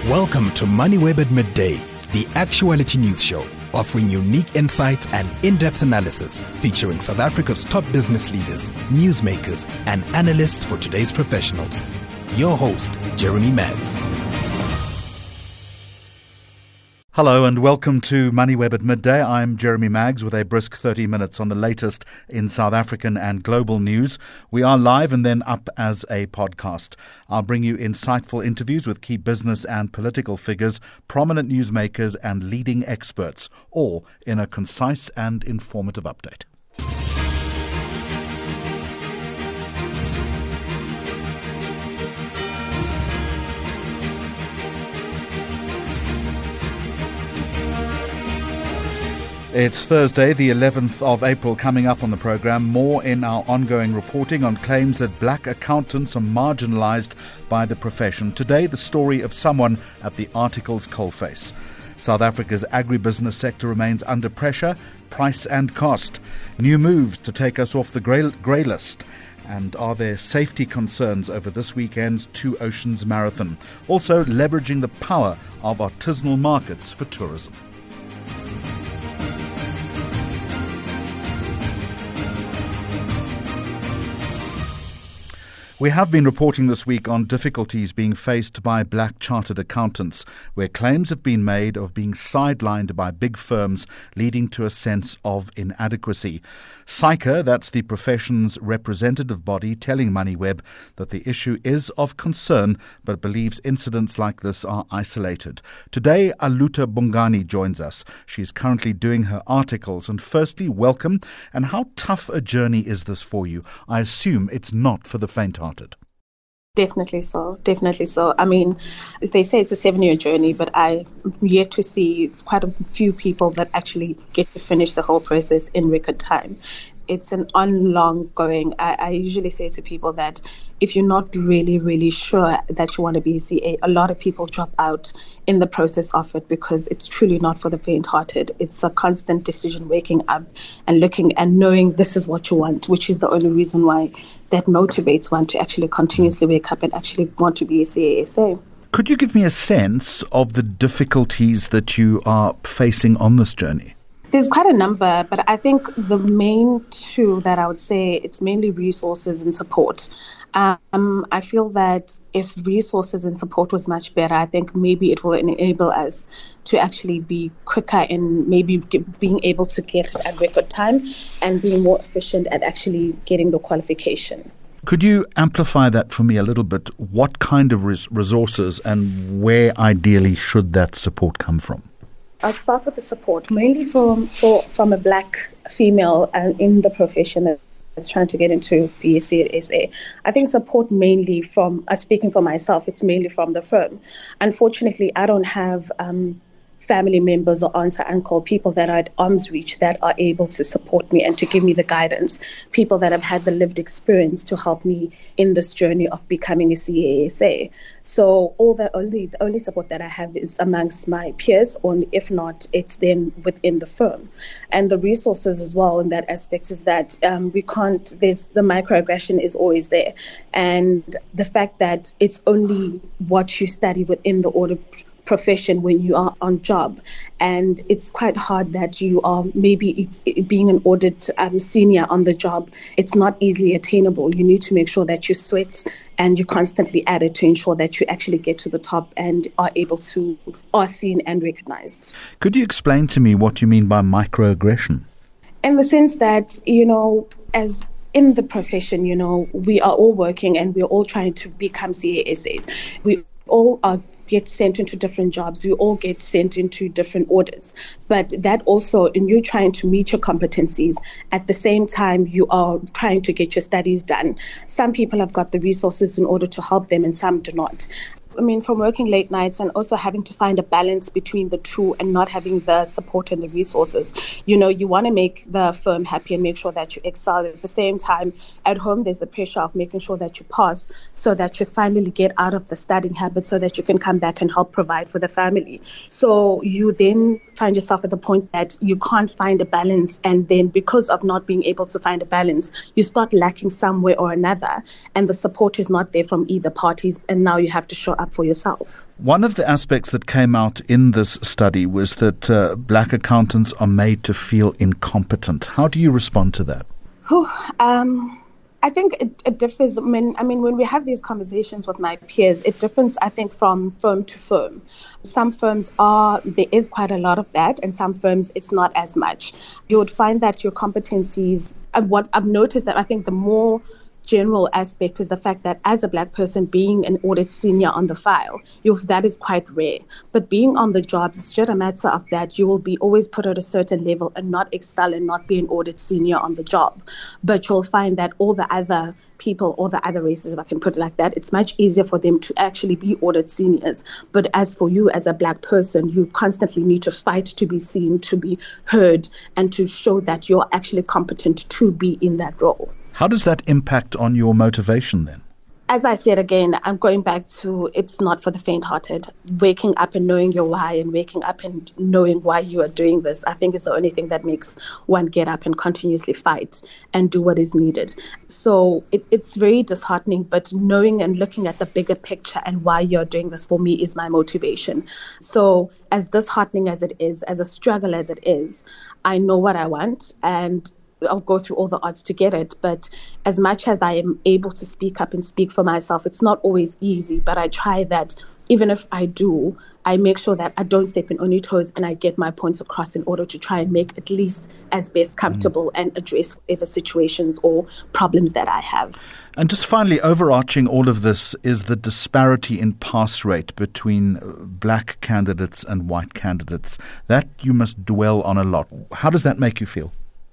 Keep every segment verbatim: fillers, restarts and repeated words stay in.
Welcome to MoneyWeb at Midday, the actuality news show, offering unique insights and in-depth analysis featuring South Africa's top business leaders, newsmakers, and analysts for today's professionals. Your host, Jeremy Maggs. Hello and welcome to MoneyWeb at Midday. I'm Jeremy Maggs with a brisk thirty minutes on the latest in South African and global news. We are live and then up as a podcast. I'll bring you insightful interviews with key business and political figures, prominent newsmakers and leading experts, all in a concise and informative update. It's Thursday, the eleventh of April, coming up on the programme. More in our ongoing reporting on claims that black accountants are marginalised by the profession. Today, the story of someone at the article's coalface. South Africa's agribusiness sector remains under pressure, price and cost. New moves to take us off the grey, grey list. And are there safety concerns over this weekend's Two Oceans Marathon? Also, leveraging the power of artisanal markets for tourism. We have been reporting this week on difficulties being faced by black chartered accountants, where claims have been made of being sidelined by big firms, leading to a sense of inadequacy. SAICA, that's the profession's representative body, telling MoneyWeb that the issue is of concern, but believes incidents like this are isolated. Today, Aluta Bongani joins us. She's currently doing her articles. And firstly, welcome. And how tough a journey is this for you? I assume it's not for the faint-hearted. Definitely so, definitely so. I mean, they say it's a seven-year journey, but I'm yet to see it's quite a few people that actually get to finish the whole process in record time. It's an ongoing. I, I usually say to people that if you're not really, really sure that you want to be a C A, a lot of people drop out in the process of it because it's truly not for the faint-hearted. It's a constant decision, waking up and looking and knowing this is what you want, which is the only reason why that motivates one to actually continuously wake up and actually want to be a C A S A. Could you give me a sense of the difficulties that you are facing on this journey? There's quite a number, but I think the main two that I would say, it's mainly resources and support. Um, I feel that if resources and support was much better, I think maybe it will enable us to actually be quicker in maybe get, being able to get it at record time and being more efficient at actually getting the qualification. Could you amplify that for me a little bit? What kind of res- resources and where ideally should that support come from? I'll start with the support, mainly from for, from a black female uh, in the profession that's trying to get into B S C S A. I think support mainly from, uh, speaking for myself, it's mainly from the firm. Unfortunately, I don't have um, family members or aunts or uncle, people that are at arm's reach that are able to support me and to give me the guidance, people that have had the lived experience to help me in this journey of becoming a C A S A. So all the only the only support that I have is amongst my peers, or if not, it's then within the firm. And the resources as well in that aspect is that um, we can't, there's the microaggression is always there. And the fact that it's only what you study within the audit profession when you are on job, and it's quite hard that you are maybe it's, it, being an audit um, senior on the job, it's not easily attainable. You need to make sure that you sweat and you constantly at it to ensure that you actually get to the top and are able to are seen and recognized. Could you explain to me what you mean by microaggression? In the sense that, you know, as in the profession, you know, we are all working and we're all trying to become C A S As. We all are get sent into different jobs. We all get sent into different audits. But that also, in you trying to meet your competencies, at the same time, you are trying to get your studies done. Some people have got the resources in order to help them and some do not. I mean, from working late nights and also having to find a balance between the two and not having the support and the resources. You know, you want to make the firm happy and make sure that you excel. At the same time, at home, there's the pressure of making sure that you pass so that you finally get out of the studying habit so that you can come back and help provide for the family. So you then find yourself at the point that you can't find a balance, and then because of not being able to find a balance, you start lacking somewhere or another, and the support is not there from either parties, and now you have to show up for yourself. One of the aspects that came out in this study was that uh, black accountants are made to feel incompetent. How do you respond to that? Whew, um... I think it, it differs. I mean, I mean, when we have these conversations with my peers, it differs, I think, from firm to firm. Some firms are, there is quite a lot of that, and some firms it's not as much. You would find that your competencies, and what I've noticed that I think the more general aspect is the fact that as a black person being an audit senior on the file, you that is quite rare. But being on the job, it's just a matter of that you will be always put at a certain level and not excel and not be an audit senior on the job. But you'll find that all the other people, all the other races, if I can put it like that, it's much easier for them to actually be audit seniors. But as for you as a black person, you constantly need to fight to be seen, to be heard, and to show that you're actually competent to be in that role. How does that impact on your motivation then? As I said again, I'm going back to it's not for the faint-hearted. Waking up and knowing your why and waking up and knowing why you are doing this, I think is the only thing that makes one get up and continuously fight and do what is needed. So it, it's very disheartening, but knowing and looking at the bigger picture and why you're doing this for me is my motivation. So as disheartening as it is, as a struggle as it is, I know what I want, and I'll go through all the odds to get it. But as much as I am able to speak up and speak for myself, it's not always easy, but I try that. Even if I do, I make sure that I don't step on any toes and I get my points across in order to try and make at least as best comfortable mm. and address whatever situations or problems that I have. And just finally, overarching all of this is the disparity in pass rate between black candidates and white candidates. That you must dwell on a lot. How does that make you feel?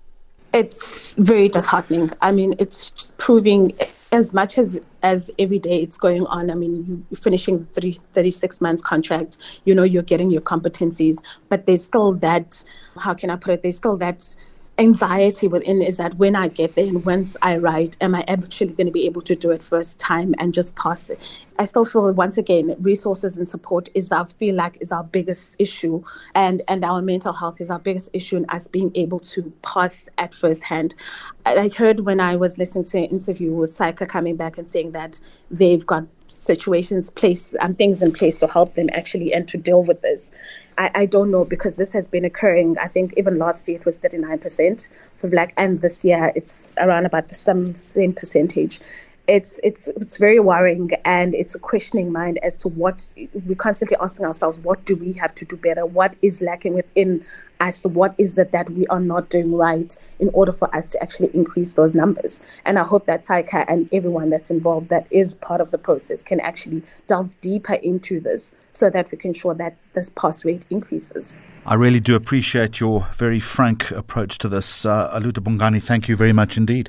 It's very disheartening. I mean, it's proving as much as, as every day it's going on. I mean, you're finishing the thirty-six months contract, you know, you're getting your competencies, but there's still that, how can I put it, there's still that anxiety within is that when I get there and once I write, am I actually going to be able to do it first time and just pass it? I still feel, once again, resources and support is, I feel like, is our biggest issue, and, and our mental health is our biggest issue in us being able to pass at first hand. I heard when I was listening to an interview with SAICA coming back and saying that they've got situations placed and things in place to help them actually and to deal with this. I, I don't know, because this has been occurring. I think even last year it was thirty-nine percent for black, and this year it's around about the same, same percentage. It's it's it's very worrying, and it's a questioning mind as to what we're constantly asking ourselves: what do we have to do better? What is lacking within us? What is it that we are not doing right in order for us to actually increase those numbers? And I hope that SAICA and everyone that's involved that is part of the process can actually delve deeper into this so that we can ensure that this pass rate increases. I really do appreciate your very frank approach to this. Uh, Aluta Bongani, thank you very much indeed.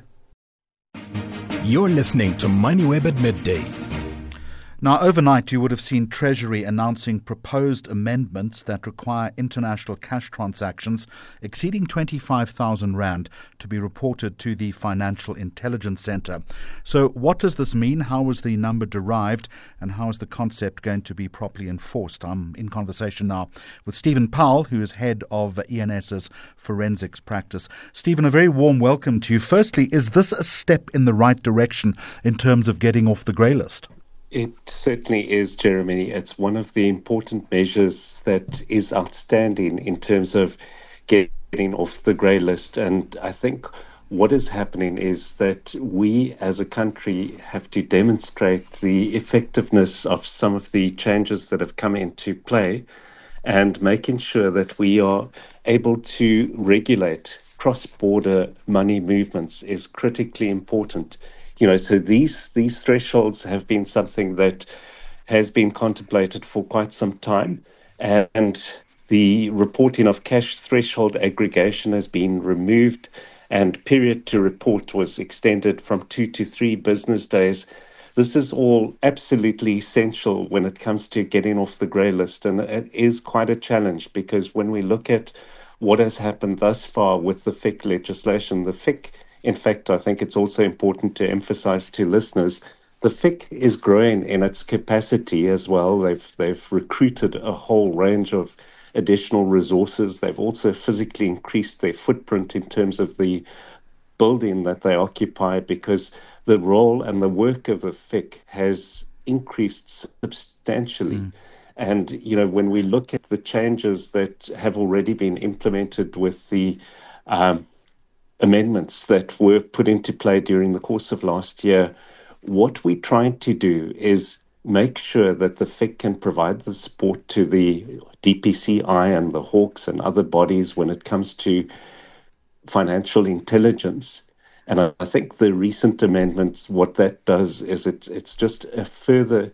You're listening to MoneyWeb at Midday. Now, overnight, you would have seen Treasury announcing proposed amendments that require international cash transactions exceeding twenty-five thousand rand to be reported to the Financial Intelligence Centre. So what does this mean? How was the number derived? And how is the concept going to be properly enforced? I'm in conversation now with Stephen Powell, who is head of ENS's forensics practice. Stephen, a very warm welcome to you. Firstly, is this a step in the right direction in terms of getting off the grey list? It certainly is, Jeremy. It's one of the important measures that is outstanding in terms of getting off the grey list. And I think what is happening is that we as a country have to demonstrate the effectiveness of some of the changes that have come into play, and making sure that we are able to regulate cross-border money movements is critically important. You know, so these these thresholds have been something that has been contemplated for quite some time, and the reporting of cash threshold aggregation has been removed, and period to report was extended from two to three business days. This is all absolutely essential when it comes to getting off the grey list, and it is quite a challenge, because when we look at what has happened thus far with the F I C legislation, the F I C, in fact, I think it's also important to emphasize to listeners, the F I C is growing in its capacity as well. They've they've recruited a whole range of additional resources. They've also physically increased their footprint in terms of the building that they occupy, because the role and the work of the F I C has increased substantially. Mm. And, you know, when we look at the changes that have already been implemented with the um, amendments that were put into play during the course of last year, what we're trying to do is make sure that the F I C can provide the support to the D P C I and the Hawks and other bodies when it comes to financial intelligence. And I think the recent amendments, what that does is it, it's just a further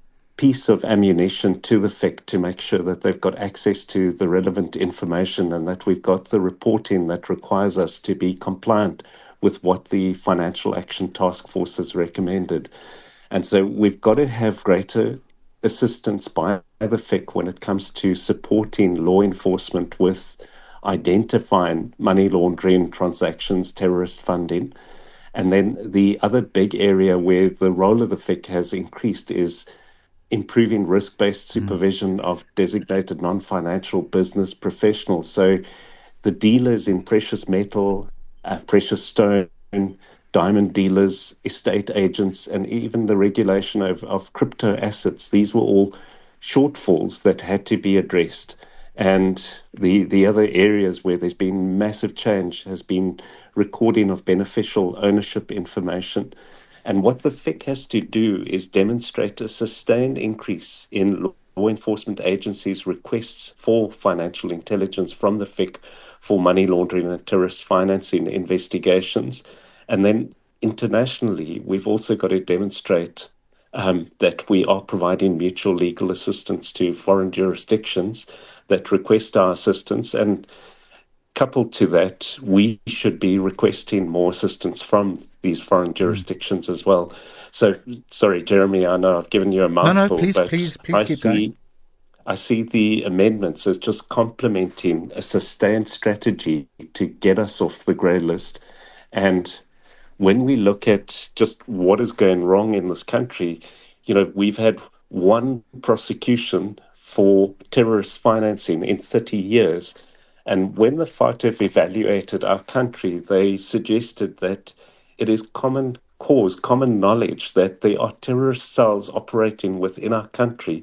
piece of ammunition to the F I C to make sure that they've got access to the relevant information and that we've got the reporting that requires us to be compliant with what the Financial Action Task Force has recommended. And so we've got to have greater assistance by the F I C when it comes to supporting law enforcement with identifying money laundering transactions, terrorist funding. And then the other big area where the role of the F I C has increased is improving risk-based supervision mm. of designated non-financial business professionals. So the dealers in precious metal, uh, precious stone, diamond dealers, estate agents, and even the regulation of, of crypto assets, these were all shortfalls that had to be addressed. And the, the other areas where there's been massive change has been recording of beneficial ownership information. And what the F I C has to do is demonstrate a sustained increase in law enforcement agencies' requests for financial intelligence from the F I C for money laundering and terrorist financing investigations. And then internationally, we've also got to demonstrate um, that we are providing mutual legal assistance to foreign jurisdictions that request our assistance. And coupled to that, we should be requesting more assistance from these foreign jurisdictions as well. So, sorry, Jeremy, I know I've given you a mouthful. No, no, please, but please, please I keep see, going. I see the amendments as just complementing a sustained strategy to get us off the grey list. And when we look at just what is going wrong in this country, you know, we've had one prosecution for terrorist financing in thirty years. And when the F A T F evaluated our country, they suggested that it is common cause, common knowledge that there are terrorist cells operating within our country,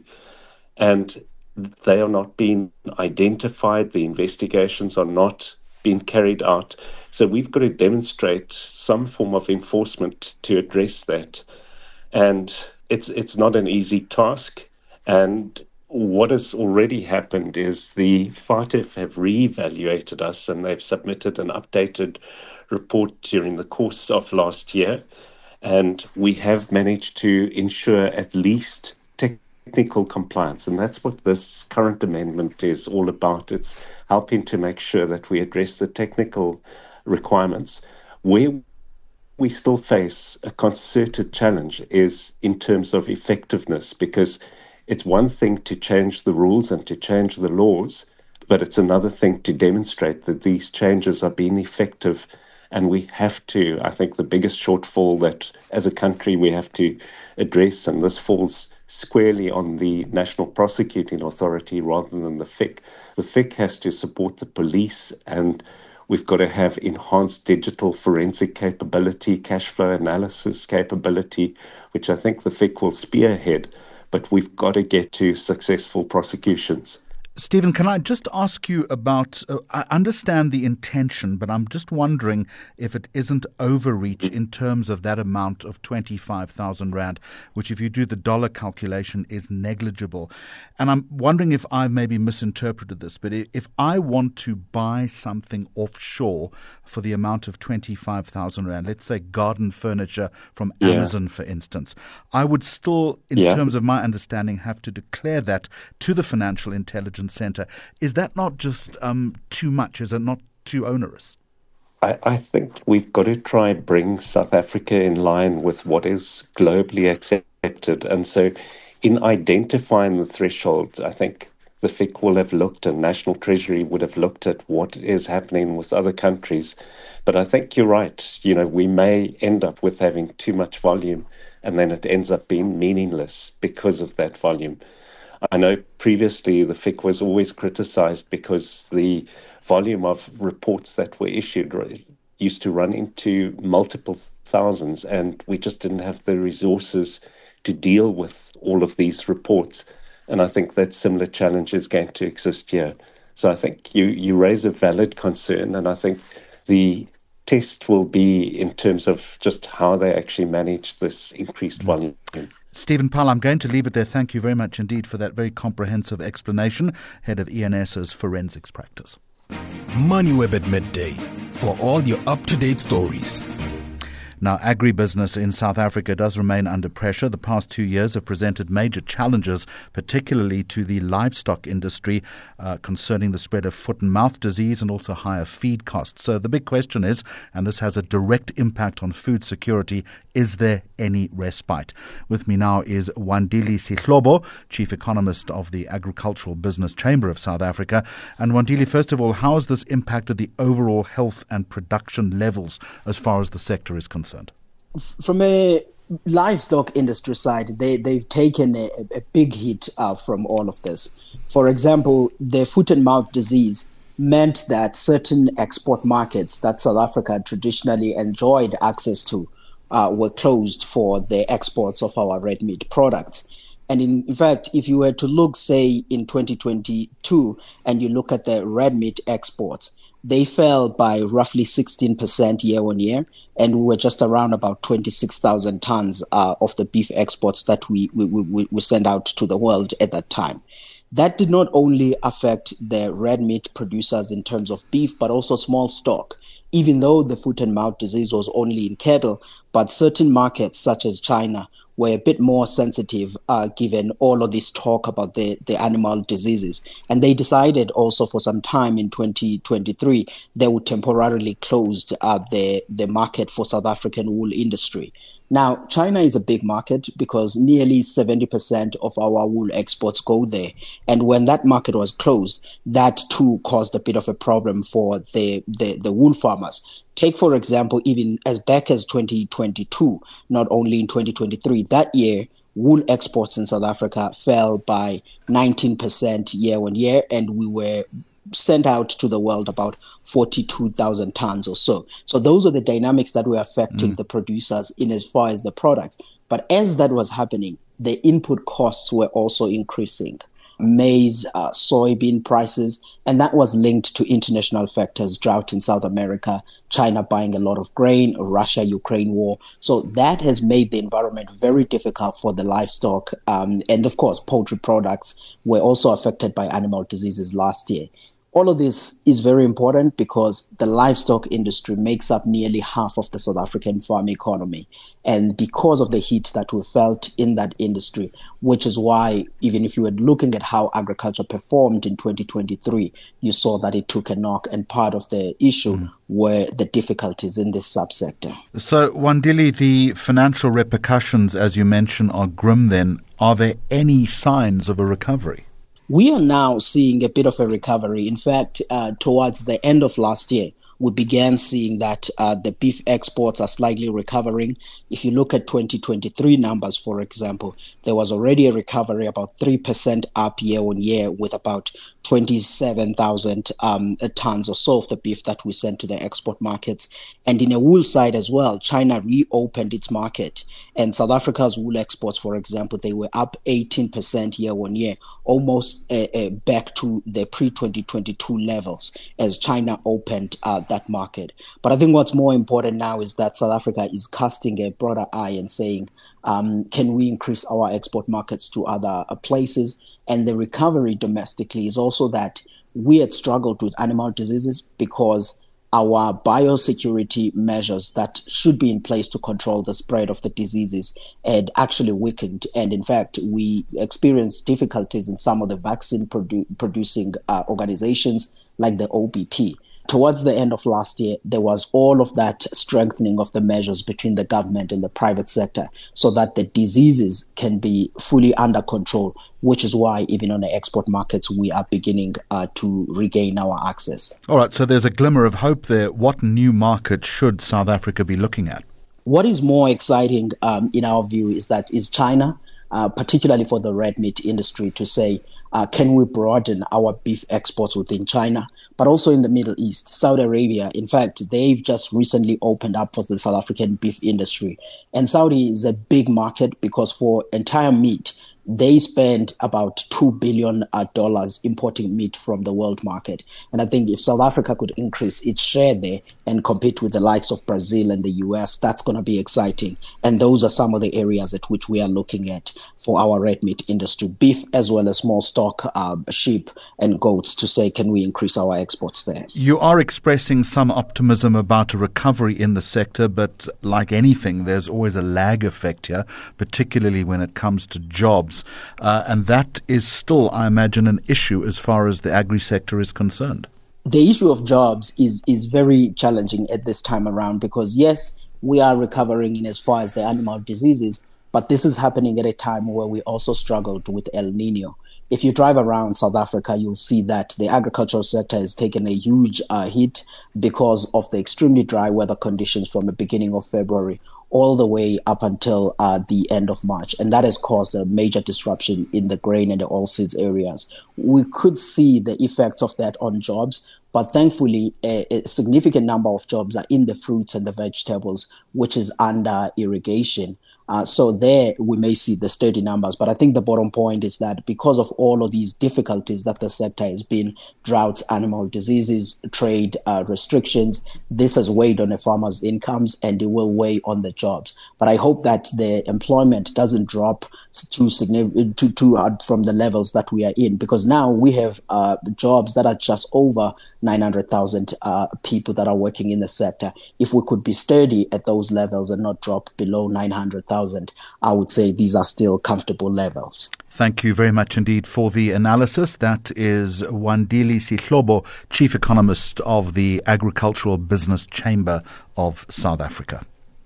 and they are not being identified. The investigations are not being carried out. So we've got to demonstrate some form of enforcement to address that. And it's it's not an easy task. And what has already happened is the F A T F have reevaluated us, and they've submitted an updated report during the course of last year. And we have managed to ensure at least technical compliance. And that's what this current amendment is all about. It's helping to make sure that we address the technical requirements. Where we still face a concerted challenge is in terms of effectiveness, because it's one thing to change the rules and to change the laws, but it's another thing to demonstrate that these changes are being effective. And we have to, I think the biggest shortfall that as a country we have to address, and this falls squarely on the National Prosecuting Authority rather than the F I C. The F I C has to support the police, and we've got to have enhanced digital forensic capability, cash flow analysis capability, which I think the F I C will spearhead. But we've got to get to successful prosecutions. Stephen, can I just ask you about, uh, I understand the intention, but I'm just wondering if it isn't overreach in terms of that amount of twenty-five thousand rand, which if you do the dollar calculation is negligible. And I'm wondering if I maybe misinterpreted this, but if I want to buy something offshore for the amount of twenty-five thousand rand, let's say garden furniture from yeah. Amazon, for instance, I would still, in yeah. terms of my understanding, have to declare that to the Financial Intelligence Center. Is that not just um, too much? Is it not too onerous? I, I think we've got to try and bring South Africa in line with what is globally accepted. And so in identifying the threshold, I think the F I C will have looked, and National Treasury would have looked at what is happening with other countries. But I think you're right. You know, we may end up with having too much volume, and then it ends up being meaningless because of that volume. I know previously the F I C was always criticized because the volume of reports that were issued used to run into multiple thousands, and we just didn't have the resources to deal with all of these reports. And I think that similar challenge is going to exist here. So I think you, you raise a valid concern, and I think the test will be in terms of just how they actually manage this increased volume. Stephen Powell, I'm going to leave it there. Thank you very much indeed for that very comprehensive explanation, head of E N S's forensics practice. MoneyWeb at midday for all your up-to-date stories. Now, agribusiness in South Africa does remain under pressure. The past two years have presented major challenges, particularly to the livestock industry, uh, concerning the spread of foot and mouth disease and also higher feed costs. So the big question is, and this has a direct impact on food security, is there any respite? With me now is Wandile Sihlobo, Chief Economist of the Agricultural Business Chamber of South Africa. And Wandile, first of all, how has this impacted the overall health and production levels as far as the sector is concerned? From a livestock industry side, they, they've taken a, a big hit uh, from all of this. For example, the foot and mouth disease meant that certain export markets that South Africa traditionally enjoyed access to uh, were closed for the exports of our red meat products. And in, in fact, if you were to look, say, in twenty twenty-two, and you look at the red meat exports, they fell by roughly sixteen percent year on year, and we were just around about twenty-six thousand tons uh, of the beef exports that we, we, we, we sent out to the world at that time. That did not only affect the red meat producers in terms of beef, but also small stock. Even though the foot and mouth disease was only in cattle, but certain markets such as China were a bit more sensitive uh, given all of this talk about the, the animal diseases. And they decided also for some time in twenty twenty-three, they would temporarily close uh, the, the market for South African wool industry. Now, China is a big market because nearly seventy percent of our wool exports go there. And when that market was closed, that too caused a bit of a problem for the, the, the wool farmers. Take, for example, even as back as twenty twenty-two, not only in twenty twenty-three, that year, wool exports in South Africa fell by nineteen percent year on year, and we were sent out to the world about forty-two thousand tons or so. So those are the dynamics that were affecting mm. the producers in as far as the products. But as that was happening, the input costs were also increasing. Maize, uh, soybean prices, and that was linked to international factors, drought in South America, China buying a lot of grain, Russia-Ukraine war. So that has made the environment very difficult for the livestock. Um, and of course, poultry products were also affected by animal diseases last year. All of this is very important because the livestock industry makes up nearly half of the South African farm economy. And because of the heat that we felt in that industry, which is why even if you were looking at how agriculture performed in twenty twenty-three, you saw that it took a knock, and part of the issue mm. were the difficulties in this subsector. So, Wandile, the financial repercussions, as you mentioned, are grim then. Are there any signs of a recovery? We are now seeing a bit of a recovery. In fact, uh, towards the end of last year, we began seeing that uh, the beef exports are slightly recovering. If you look at twenty twenty-three numbers, for example, there was already a recovery about three percent up year on year with about twenty-seven thousand um, tons or so of the beef that we sent to the export markets. And in a wool side as well, China reopened its market. And South Africa's wool exports, for example, they were up eighteen percent year on year, almost uh, uh, back to the pre-twenty twenty-two levels as China opened uh, that market. But I think what's more important now is that South Africa is casting a broader eye and saying, um, can we increase our export markets to other uh, places? And the recovery domestically is also that we had struggled with animal diseases because our biosecurity measures that should be in place to control the spread of the diseases had actually weakened. And in fact, we experienced difficulties in some of the vaccine produ- producing uh, organizations like the O B P. Towards the end of last year, there was all of that strengthening of the measures between the government and the private sector so that the diseases can be fully under control, which is why even on the export markets, we are beginning uh, to regain our access. All right, so there's a glimmer of hope there. What new market should South Africa be looking at? What is more exciting um, in our view is that is China. uh, particularly for the red meat industry, to say, uh, can we broaden our beef exports within China, but also in the Middle East? Saudi Arabia, in fact, they've just recently opened up for the South African beef industry. And Saudi is a big market because for entire meat, they spend about two billion dollars importing meat from the world market. And I think if South Africa could increase its share there and compete with the likes of Brazil and the U S, that's going to be exciting. And those are some of the areas at which we are looking at for our red meat industry, beef as well as small stock, uh, sheep and goats, to say, can we increase our exports there? You are expressing some optimism about a recovery in the sector, but like anything, there's always a lag effect here, particularly when it comes to jobs. Uh, and that is still, I imagine, an issue as far as the agri-sector is concerned. The issue of jobs is, is very challenging at this time around because, yes, we are recovering in as far as the animal diseases, but this is happening at a time where we also struggled with El Nino. If you drive around South Africa, you'll see that the agricultural sector has taken a huge uh, hit because of the extremely dry weather conditions from the beginning of February all the way up until uh, the end of March. And that has caused a major disruption in the grain and the oilseeds areas. We could see the effects of that on jobs, but thankfully, a, a significant number of jobs are in the fruits and the vegetables, which is under irrigation. Uh, so there we may see the steady numbers. But I think the bottom point is that because of all of these difficulties that the sector has been, droughts, animal diseases, trade uh, restrictions, this has weighed on the farmers' incomes and it will weigh on the jobs. But I hope that the employment doesn't drop too significant, too, too hard from the levels that we are in, because now we have uh, jobs that are just over nine hundred thousand uh, people that are working in the sector. If we could be sturdy at those levels and not drop below nine hundred thousand, I would say these are still comfortable levels. Thank you very much indeed for the analysis. That is Wandile Sihlobo, Chief Economist of the Agricultural Business Chamber of South Africa.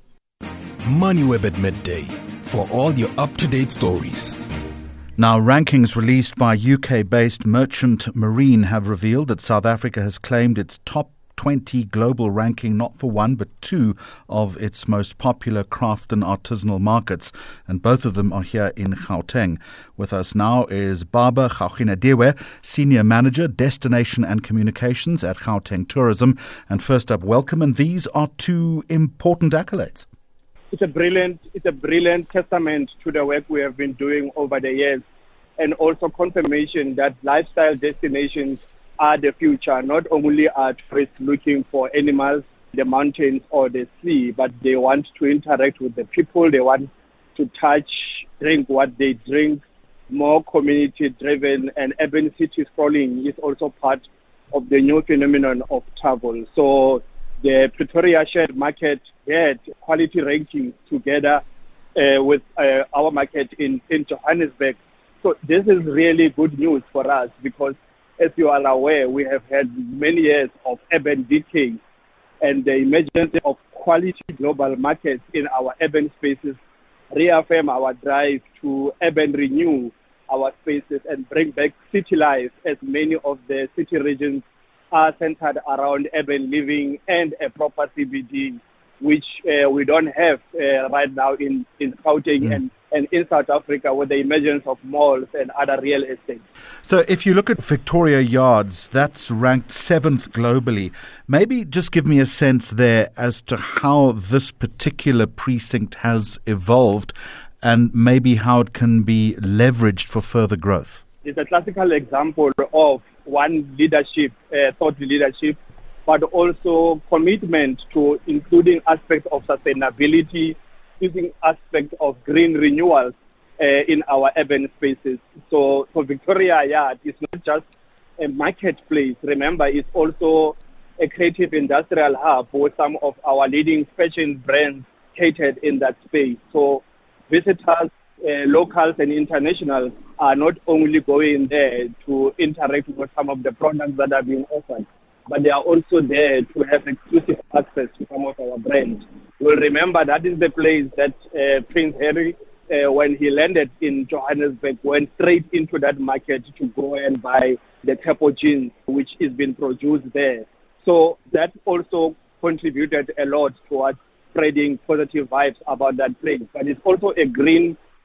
MoneyWeb at midday for all your up-to-date stories. Now, rankings released by U K-based Merchant Marine have revealed that South Africa has claimed its top twenty global ranking, not for one but two of its most popular craft and artisanal markets, and both of them are here in Gauteng. With us now is Baba Gauginadiwe, Senior Manager, Destination and Communications at Gauteng Tourism. And first up, welcome, and these are two important accolades. It's a brilliant, it's a brilliant testament to the work we have been doing over the years, and also confirmation that lifestyle destinations are the future. Not only are tourists looking for animals, the mountains or the sea, but they want to interact with the people. They want to touch, drink what they drink. More community-driven and urban city strolling is also part of the new phenomenon of travel. So the Pretoria Shared Market had quality rankings together uh, with uh, our market in, in Johannesburg. So this is really good news for us because, as you are aware, we have had many years of urban decay, and the emergence of quality global markets in our urban spaces reaffirm our drive to urban renew our spaces and bring back city life, as many of the city regions are centered around urban living and a proper C B D, which uh, we don't have uh, right now in, in Gauteng mm. and, and in South Africa with the emergence of malls and other real estate. So if you look at Victoria Yards, that's ranked seventh globally. Maybe just give me a sense there as to how this particular precinct has evolved and maybe how it can be leveraged for further growth. It's a classical example of one, leadership, uh, thought leadership, but also commitment to including aspects of sustainability, using aspects of green renewals uh, in our urban spaces. So, so Victoria Yard is not just a marketplace. Remember, it's also a creative industrial hub with some of our leading fashion brands catered in that space. So visitors, uh, locals and internationals, are not only going there to interact with some of the products that are being offered, but they are also there to have exclusive access to some of our brands. You'll remember that is the place that uh, Prince Harry, uh, when he landed in Johannesburg, went straight into that market to go and buy the Tepo jeans, which is being produced there. So that also contributed a lot towards spreading positive vibes about that place. But it's also a green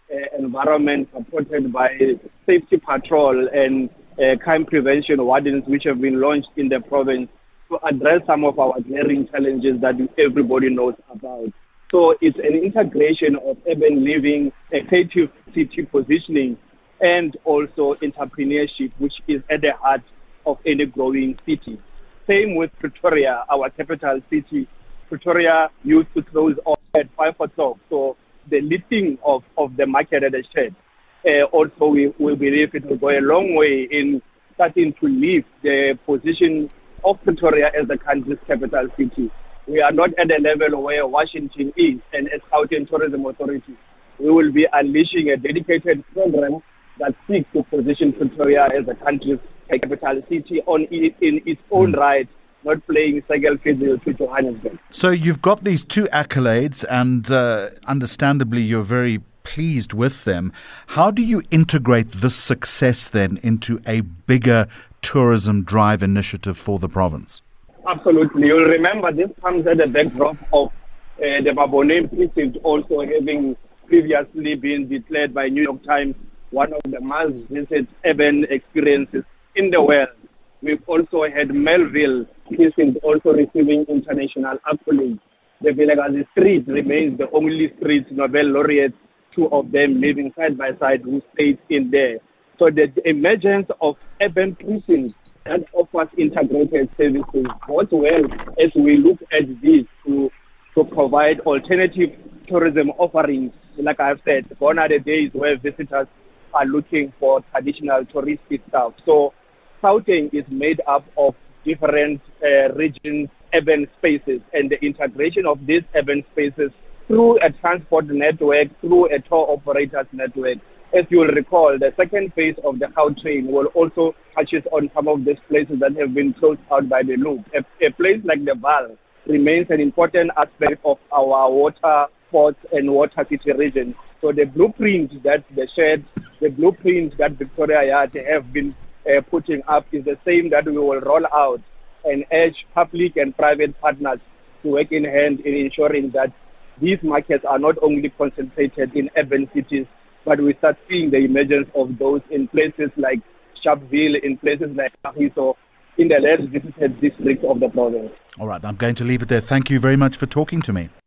uh, environment supported by safety patrol and uh, crime prevention wardens which have been launched in the province to address some of our glaring challenges that everybody knows about. So it's an integration of urban living, a creative city positioning, and also entrepreneurship, which is at the heart of any growing city. Same with Pretoria, our capital city. Pretoria used to close off at five o'clock, so the lifting of, of the market at the shed. Uh, also, we, we believe it will go a long way in starting to lift the position of Pretoria as the country's capital city. We are not at the level where Washington is, and as Gauteng Tourism Authority, we will be unleashing a dedicated program that seeks to position Pretoria as the country's capital city on it, in its own mm. right, not playing second fiddle to Johannesburg. So you've got these two accolades, and uh, understandably you're very pleased with them. How do you integrate this success then into a bigger tourism drive initiative for the province? Absolutely. You'll remember this comes at the backdrop of uh, the Maboneng precinct also having previously been declared by New York Times one of the must-visit urban experiences in the world. We've also had Melville precinct also receiving international accolades. The Vilakazi Street remains the only street Nobel laureates, two of them living side by side, who stayed in there. So the emergence of urban precincts that offers integrated services both well as we look at this to, to provide alternative tourism offerings. Like I've said, gone are the days where visitors are looking for traditional touristic stuff. So Gauteng is made up of different uh, regions, urban spaces, and the integration of these urban spaces through a transport network, through a tour operators network. As you will recall, the second phase of the Gautrain will also touches on some of these places that have been closed out by the loop. A, a place like the Vaal remains an important aspect of our water sports and water city region. So the blueprint that the shed, the blueprint that Victoria Yard have been uh, putting up is the same that we will roll out and urge public and private partners to work in hand in ensuring that these markets are not only concentrated in urban cities, but we start seeing the emergence of those in places like Sharpeville, in places like Kagiso, in the less visited districts of the province. All right, I'm going to leave it there. Thank you very much for talking to me.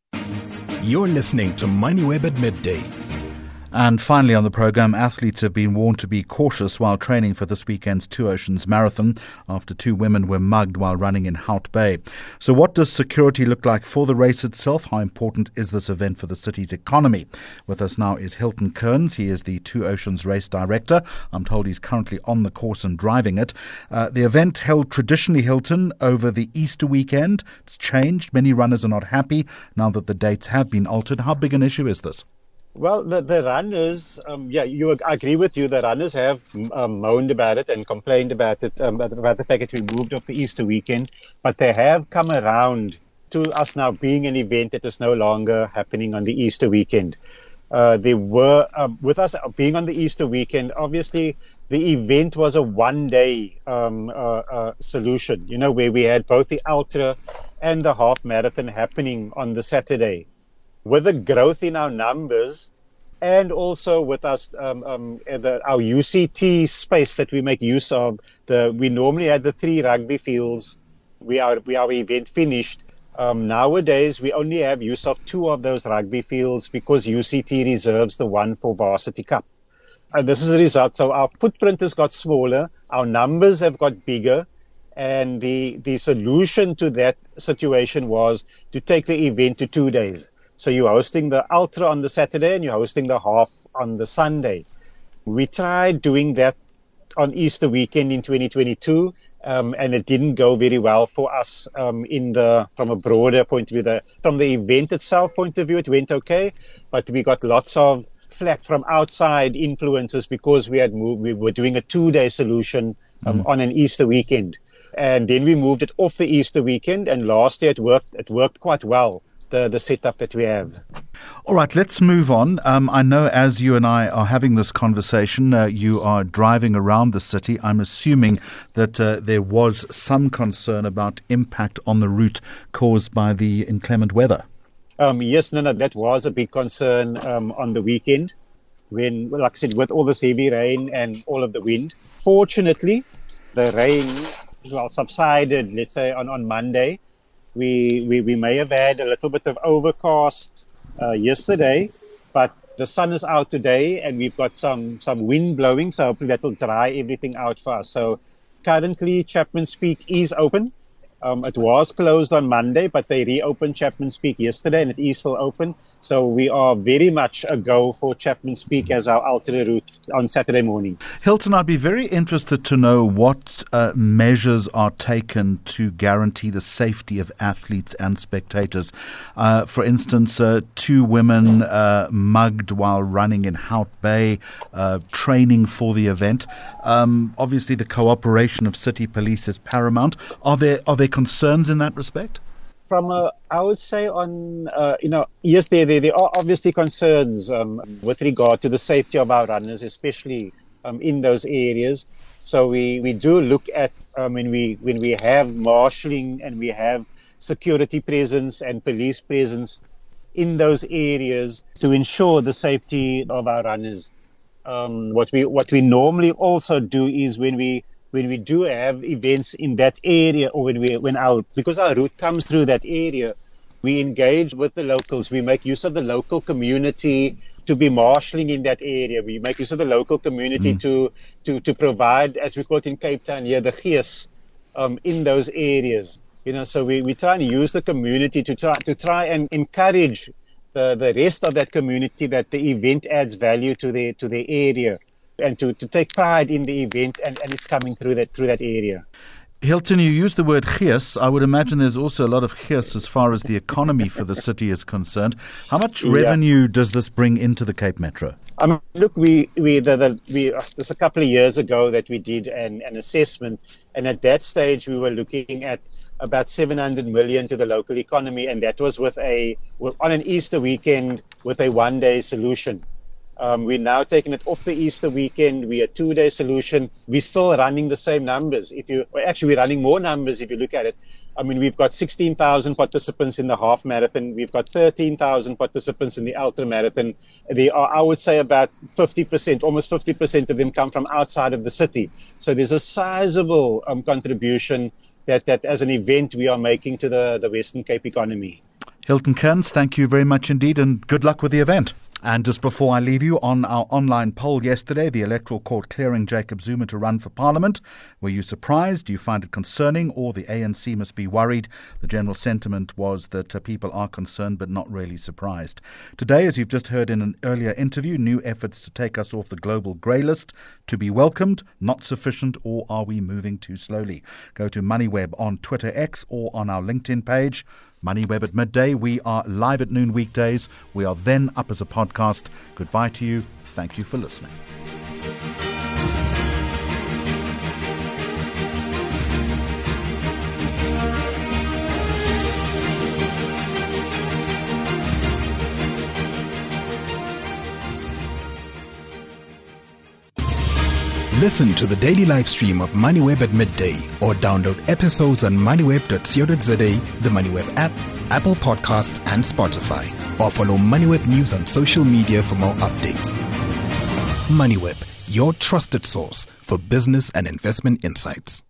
You're listening to MoneyWeb at midday. And finally on the programme, athletes have been warned to be cautious while training for this weekend's Two Oceans Marathon after two women were mugged while running in Hout Bay. So what does security look like for the race itself? How important is this event for the city's economy? With us now is Hilton Kearns. He is the Two Oceans race director. I'm told he's currently on the course and driving it. Uh, the event held traditionally, Hilton, over the Easter weekend. It's changed. Many runners are not happy now that the dates have been altered. How big an issue is this? Well, the, the runners, um, yeah, you I agree with you. The runners have um, moaned about it and complained about it, um, about the fact that we moved off the Easter weekend. But they have come around to us now being an event that is no longer happening on the Easter weekend. Uh, they were, um, with us being on the Easter weekend, obviously the event was a one-day um, uh, uh, solution, you know, where we had both the ultra and the half marathon happening on the Saturday. With the growth in our numbers and also with us, um, um, the, our U C T space that we make use of, the we normally had the three rugby fields. We are we our event finished. Um, nowadays, we only have use of two of those rugby fields because U C T reserves the one for Varsity Cup. And this is the result. So our footprint has got smaller, our numbers have got bigger, and the the solution to that situation was to take the event to two days. So you're hosting the ultra on the Saturday and you're hosting the half on the Sunday. We tried doing that on Easter weekend in twenty twenty-two, um, and it didn't go very well for us um, in the from a broader point of view. The, from the event itself point of view, it went okay, but we got lots of flack from outside influences because we had moved, we were doing a two-day solution um, mm. on an Easter weekend, and then we moved it off the Easter weekend. And last year it worked. It worked quite well. The, the setup that we have. All right, let's move on. Um, I know as you and I are having this conversation, uh, you are driving around the city. I'm assuming that uh, there was some concern about impact on the route caused by the inclement weather. Um, yes, no, no, that was a big concern um, on the weekend. when, like I said, with all this heavy rain and all of the wind. Fortunately, the rain, well, subsided, let's say, on, on Monday. We, we, we may have had a little bit of overcast uh, yesterday, but the sun is out today and we've got some, some wind blowing, so hopefully that will dry everything out for us. So currently, Chapman's Peak is open. Um, it was closed on Monday, but they reopened Chapman's Peak yesterday and it is still open. So we are very much a go for Chapman's Peak as our alternate route on Saturday morning. Hilton, I'd be very interested to know what uh, measures are taken to guarantee the safety of athletes and spectators. Uh, for instance, uh, two women uh, mugged while running in Hout Bay, uh, training for the event. Um, obviously, the cooperation of city police is paramount. Are there are there concerns in that respect? From a, I would say on, uh, you know, yes, there, there, there are obviously concerns um, with regard to the safety of our runners, especially um, in those areas. So we, we do look at um, when we when we have marshalling and we have security presence and police presence in those areas to ensure the safety of our runners. Um, what we what we normally also do is when we when we do have events in that area, or when we when our because our route comes through that area, we engage with the locals. We make use of the local community to be marshalling in that area. We make use of the local community mm. to to to provide, as we call it in Cape Town here, the gees um, in those areas. You know, so we, we try and use the community to try to try and encourage the, the rest of that community that the event adds value to the to the area, and to, to take pride in the event, and, and it's coming through that through that area. Hilton, you used the word gees. I would imagine there's also a lot of gees as far as the economy for the city is concerned. How much yeah. revenue does this bring into the Cape Metro? I mean, look, we we the, the we uh, there's a couple of years ago that we did an, an assessment, and at that stage we were looking at about seven hundred million to the local economy, and that was with a on an Easter weekend with a one-day solution. Um, we're now taking it off the Easter weekend. We a two-day solution. We're still running the same numbers. If you well, actually, we're running more numbers if you look at it. I mean, we've got sixteen thousand participants in the half marathon. We've got thirteen thousand participants in the ultra marathon. They are, I would say, about fifty percent, almost fifty percent of them come from outside of the city. So there's a sizable um, contribution that, that, as an event, we are making to the, the Western Cape economy. Hilton Kearns, thank you very much indeed, and good luck with the event. And just before I leave you, on our online poll yesterday, the Electoral Court clearing Jacob Zuma to run for Parliament. Were you surprised? Do you find it concerning? Or the A N C must be worried? The general sentiment was that uh, people are concerned but not really surprised. Today, as you've just heard in an earlier interview, new efforts to take us off the global grey list. To be welcomed, not sufficient, or are we moving too slowly? Go to MoneyWeb on Twitter X or on our LinkedIn page. MoneyWeb at midday. We are live at noon weekdays. We are then up as a podcast. Goodbye to you. Thank you for listening. Listen to the daily live stream of MoneyWeb at midday or download episodes on moneyweb dot co dot za, the MoneyWeb app, Apple Podcasts and Spotify. Or follow MoneyWeb News on social media for more updates. MoneyWeb, your trusted source for business and investment insights.